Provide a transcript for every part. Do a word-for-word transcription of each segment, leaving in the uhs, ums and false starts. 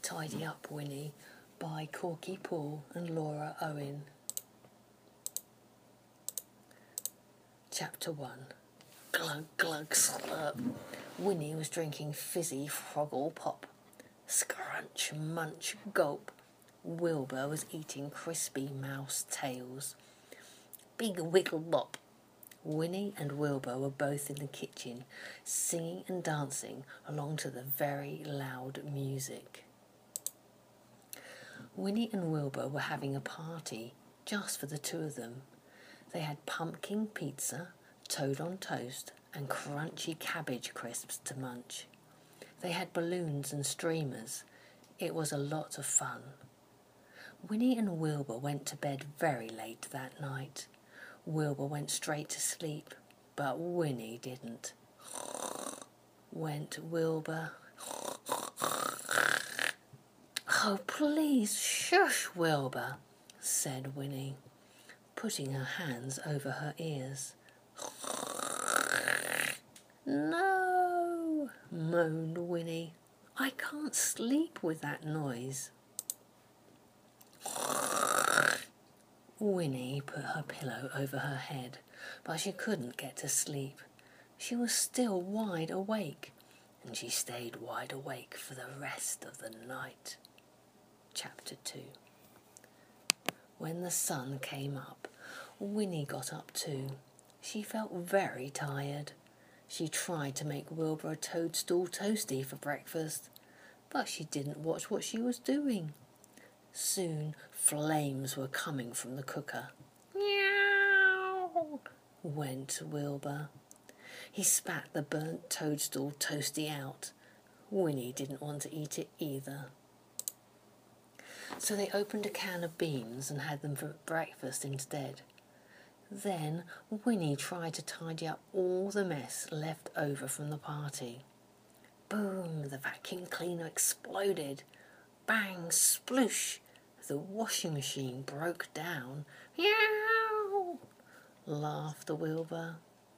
Tidy Up Winnie by Corky Paul and Laura Owen. Chapter one. Glug, glug, slurp. Winnie was drinking fizzy froggle pop. Scrunch, munch, gulp. Wilbur was eating crispy mouse tails. Big wiggle bop. Winnie and Wilbur were both in the kitchen, singing and dancing along to the very loud music. Winnie and Wilbur were having a party just for the two of them. They had pumpkin pizza, toad on toast, and crunchy cabbage crisps to munch. They had balloons and streamers. It was a lot of fun. Winnie and Wilbur went to bed very late that night. Wilbur went straight to sleep, but Winnie didn't. Went Wilbur. Oh, please shush, Wilbur, said Winnie, putting her hands over her ears. No, moaned Winnie. I can't sleep with that noise. Winnie put her pillow over her head, but she couldn't get to sleep. She was still wide awake, and she stayed wide awake for the rest of the night. Chapter two. When the sun came up, Winnie got up too. She felt very tired. She tried to make Wilbur a toadstool toastie for breakfast, but she didn't watch what she was doing. Soon flames were coming from the cooker. Meow, went Wilbur. He spat the burnt toadstool toastie out. Winnie didn't want to eat it either. So they opened a can of beans and had them for breakfast instead. Then Winnie tried to tidy up all the mess left over from the party. Boom! The vacuum cleaner exploded. Bang! Sploosh! The washing machine broke down. Meow! Laughed Wilbur.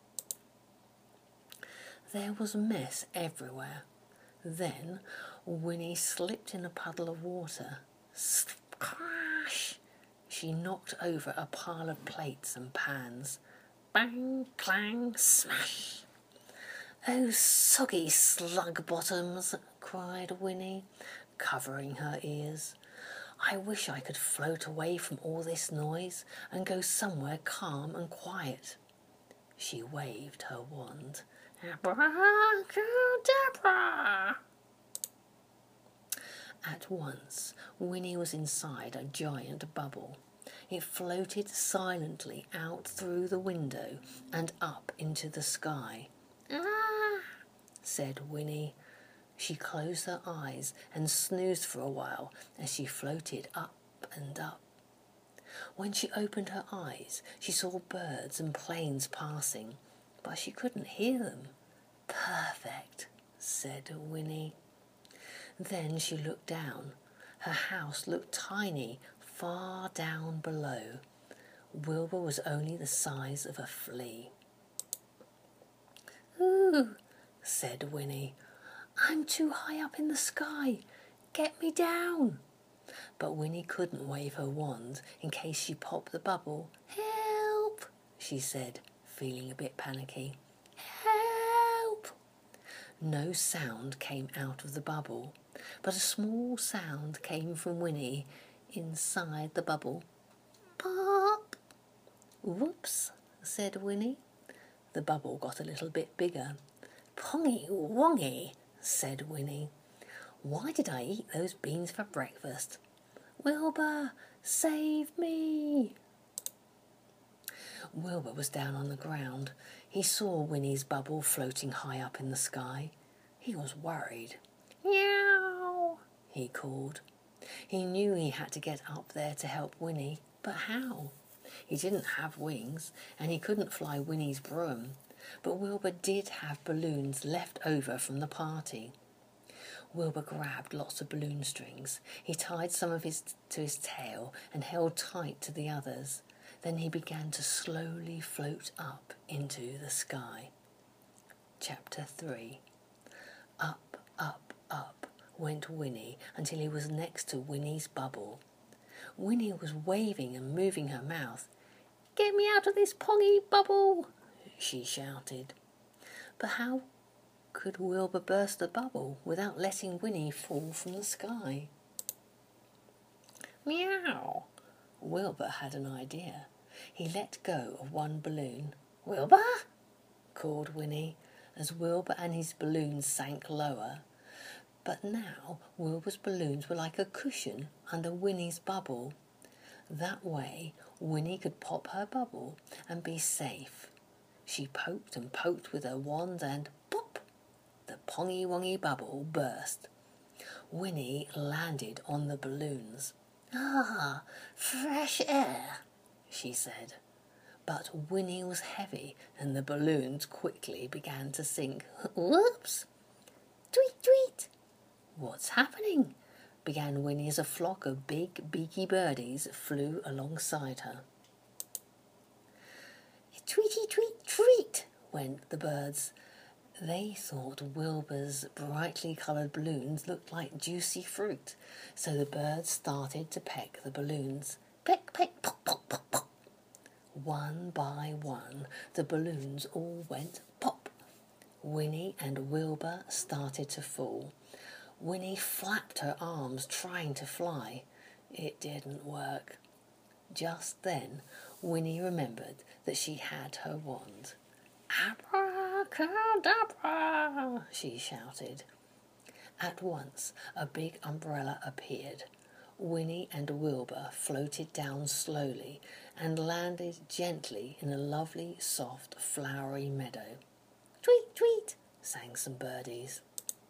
There was mess everywhere. Then Winnie slipped in a puddle of water. Splash! She knocked over a pile of plates and pans. Bang, clang, smash! Oh, soggy slug bottoms, cried Winnie, covering her ears. I wish I could float away from all this noise and go somewhere calm and quiet. She waved her wand. Abracadabra! At once, Winnie was inside a giant bubble. It floated silently out through the window and up into the sky. Ah, said Winnie. She closed her eyes and snoozed for a while as she floated up and up. When she opened her eyes, she saw birds and planes passing, but she couldn't hear them. Perfect, said Winnie. Then she looked down. Her house looked tiny, far down below. Wilbur was only the size of a flea. Ooh, said Winnie. I'm too high up in the sky. Get me down. But Winnie couldn't wave her wand in case she popped the bubble. Help, she said, feeling a bit panicky. Help! No sound came out of the bubble, but a small sound came from Winnie inside the bubble. Pop! Whoops, said Winnie. The bubble got a little bit bigger. Pongy wongy, said Winnie. Why did I eat those beans for breakfast? Wilbur, save me! Wilbur was down on the ground. He saw Winnie's bubble floating high up in the sky. He was worried. Meow, he called. He knew he had to get up there to help Winnie, but how? He didn't have wings, and he couldn't fly Winnie's broom. But Wilbur did have balloons left over from the party. Wilbur grabbed lots of balloon strings. He tied some of his to his tail and held tight to the others. Then he began to slowly float up into the sky. Chapter three. Up, up, up went Winnie until he was next to Winnie's bubble. Winnie was waving and moving her mouth. "Get me out of this pongy bubble," she shouted. But how could Wilbur burst the bubble without letting Winnie fall from the sky? Meow! Wilbur had an idea. He let go of one balloon. "Wilbur!" called Winnie, as Wilbur and his balloons sank lower. But now Wilbur's balloons were like a cushion under Winnie's bubble. That way Winnie could pop her bubble and be safe. She poked and poked with her wand and pop! The pongy-wongy bubble burst. Winnie landed on the balloons. "Ah, fresh air," she said. But Winnie was heavy and the balloons quickly began to sink. "Whoops! Tweet, tweet!" "What's happening?" began Winnie as a flock of big, beaky birdies flew alongside her. "Tweety, tweet, treat!" went the birds. They thought Wilbur's brightly coloured balloons looked like juicy fruit, so the birds started to peck the balloons. Peck, peck, pop, pop, pop, pop. One by one, the balloons all went pop. Winnie and Wilbur started to fall. Winnie flapped her arms, trying to fly. It didn't work. Just then, Winnie remembered that she had her wand. "Abracadabra!" she shouted. At once, a big umbrella appeared. Winnie and Wilbur floated down slowly and landed gently in a lovely, soft, flowery meadow. "Tweet, tweet!" sang some birdies.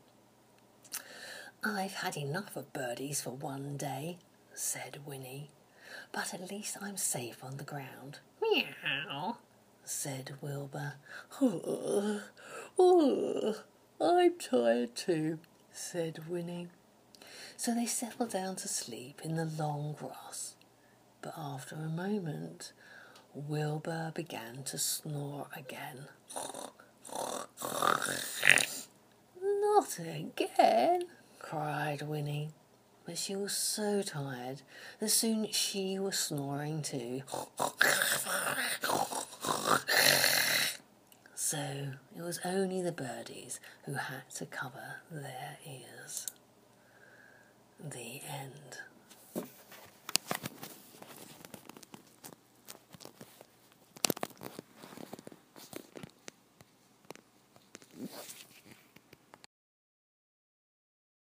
"I've had enough of birdies for one day," said Winnie. "But at least I'm safe on the ground." "Meow," said Wilbur. "Oh, oh, I'm tired too," said Winnie. So they settled down to sleep in the long grass. But after a moment, Wilbur began to snore again. "Not again," cried Winnie. But she was so tired that soon she was snoring too. So it was only the birdies who had to cover their ears.